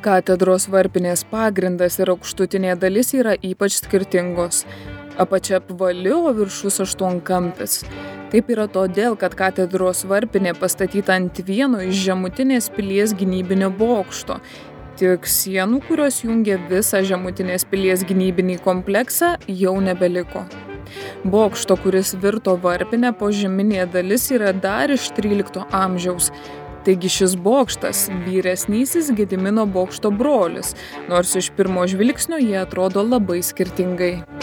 Katedros varpinės pagrindas ir aukštutinė dalis yra ypač skirtingos. Apačia apvali, o viršus aštuonkampis. Taip yra todėl, kad katedros varpinė pastatyta ant vieno iš žemutinės pilies gynybinio bokšto. Tik sienų, kurios jungia visą žemutinės pilies gynybinį kompleksą, jau nebeliko. Bokšto, kuris virto varpinę, požeminė dalis yra dar iš 13 amžiaus. Taigi šis bokštas vyresnysis Gedimino bokšto brolis, nors iš pirmo žvilgsnio jie atrodo labai skirtingai.